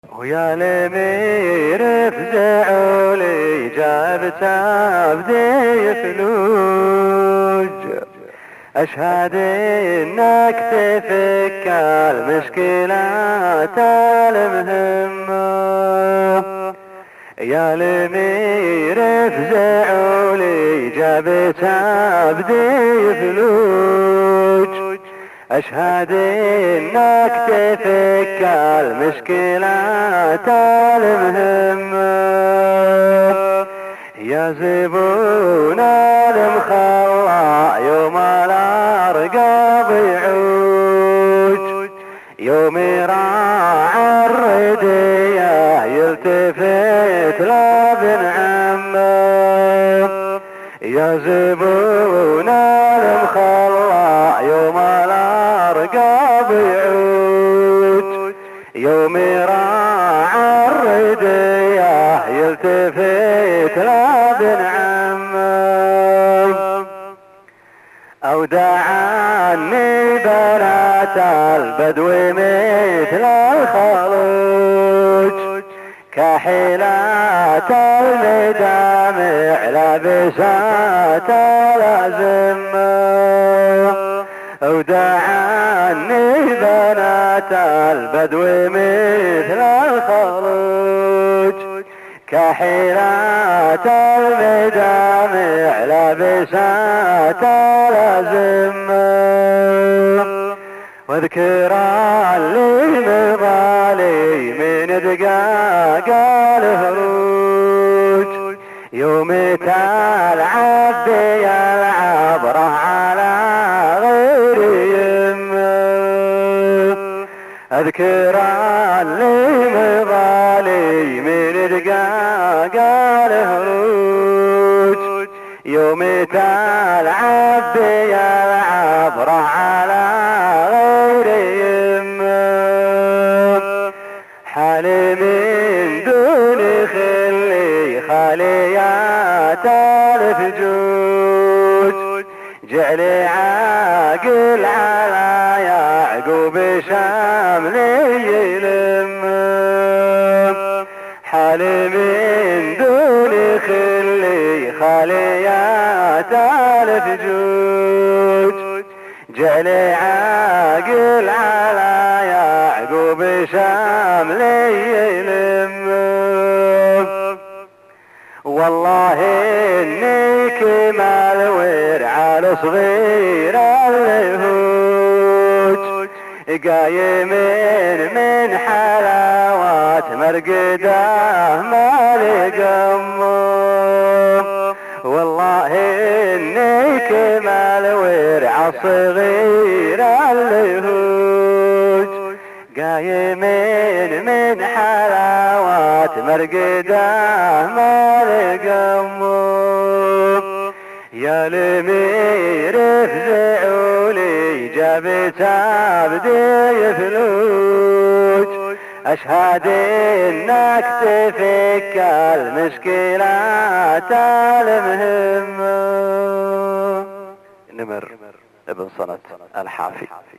ويا الامير افزعوا لي جابت عبدي فلوج، اشهد انك تفك المشكلات المهمة. يا الامير افزعوا لي جابت عبدي فلوج، اشهد انك تفك المشكلات المهمة. يا زبون المخلع يوم الارقاب يعوج، يوم راعى الردية يلتفت لابن عمه. يا زبون المخلع يوم الارقاب يعود، يوم راعى الردية يلتفت لابن عمه. اودعني بنات البدو مثل الخلوج، كحيلات المدامع لابسات الازمة. اودعني بنات البدو مثل الخلوج، كحيلات المدامع لابسات الازمة. واذكرا لي مضالي من دقاق الهروج، يوم تلعب بي العبرة على غير يمه. اذكرا لي مضالي من دقاق الهروج، يوم تلعب بي العبرة على غير يمه. حالي من دون خلي خاليات الفجوج، جعلي عاقل على يعقوب شاملي يلمه. حالي من دون خلي خاليات الفجوج، جعلي عاقل على يعقوب شاملي يلمه. والله اني كمال ورع الصغير الهوج، قايمين من حلاوات مرقده ما لقمه. والله اني كمال ورع الصغير الهوج، قايمين من حلاوات مرقده ما لقمه. يا الامير افزعوا لي جابت عبدي فلوج، اشهد انك تفك المشكلات المهمة. نمر ابن صنت الحافي.